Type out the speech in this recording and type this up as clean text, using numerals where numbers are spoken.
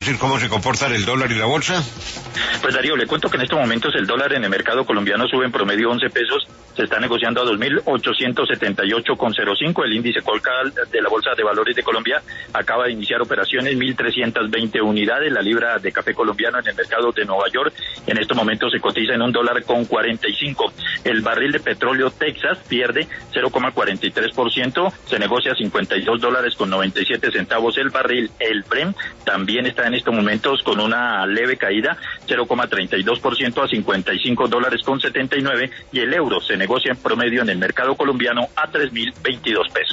decir cómo se comportan el dólar y la bolsa? Pues Darío, le cuento que en estos momentos el dólar en el mercado colombiano sube en promedio 11 pesos, se está negociando a 2.878,05, el índice Colcal de la Bolsa de Valores de Colombia acaba de iniciar operaciones, 1.320 unidades, la libra de café colombiano en el mercado de Nueva York en estos momentos se cotiza en $1.45, el barril de petróleo Texas pierde 0,43%, se negocia a $52.97 el barril, el Brent también está en estos momentos con una leve caída, 0,32% a $55.79 y el euro se negocia en promedio en el mercado colombiano a 3.022 pesos.